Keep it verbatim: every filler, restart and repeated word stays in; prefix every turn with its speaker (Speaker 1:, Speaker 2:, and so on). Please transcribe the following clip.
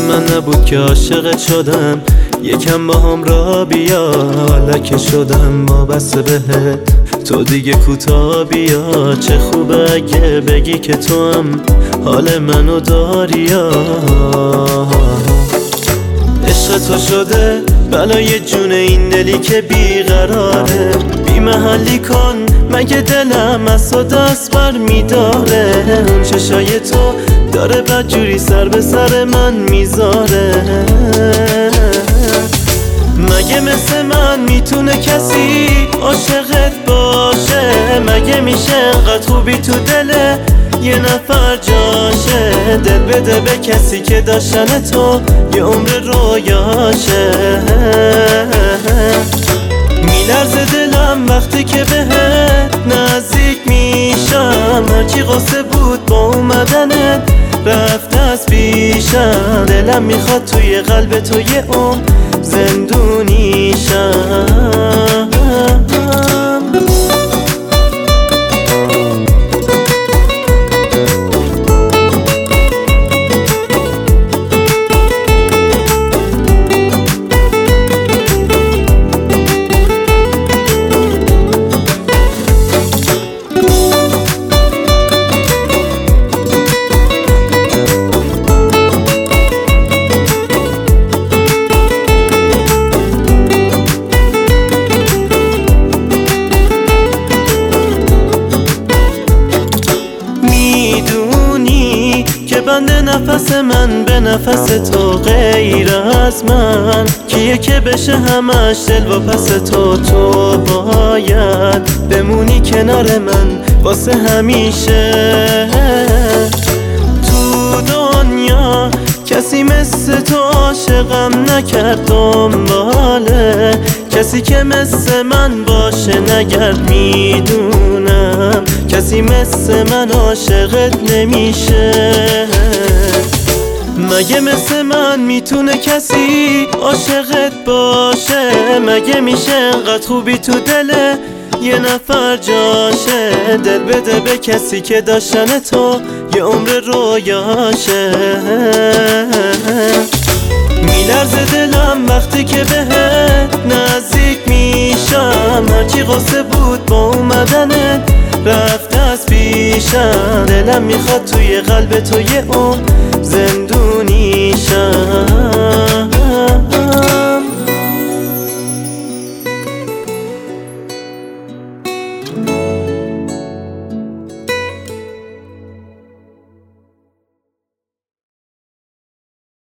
Speaker 1: من نبود که عاشقت شدم، یکم با هم را بیا لکه شدم وابسته بهت، تو دیگه کوتا بیا. چه خوبه اگه بگی که تو هم حال منو داری. عشق تو شده بلای جون این دلی که بیقراره، بی محلی کن مگه دلم از تو دست بر میداره. اون چشای تو داره بدجوری سر به سر من میذاره. مگه مثل من میتونه کسی عاشقت باشه؟ مگه میشه انقدر خوبی تو دل یه نفر جاشه؟ دل بده به کسی که داشتن تو یه عمر رویاشه. میلرزه دلم وقتی که بهت نزدیک میشم، هرچی قصه بود با اومدنت رفت از پیشم. دلم میخواد توی قلب تو یه عمر زندونیشم. بنده نفس من به نفس تو غیر از من کیه که بشه همش دل و پس تو؟ تو باید بمونی کنار من واسه همیشه. تو دنیا کسی مثل تو عاشقم نکرد دنباله، کسی که مثل من باشه نگرد. میدونم کسی مثل من عاشقت نمیشه. مگه مثل من میتونه کسی عاشقت باشه؟ مگه میشه انقدر خوبی تو دل یه نفر جاشه؟ دل بده به کسی که داشتن تو یه عمر رویاشه. میلرزه دلم وقتی که بهت نزدیک میشم، هرچی قصه بود با اومدنت رفت از پیشم. دلم میخواد توی قلب تو یه عمر زندگی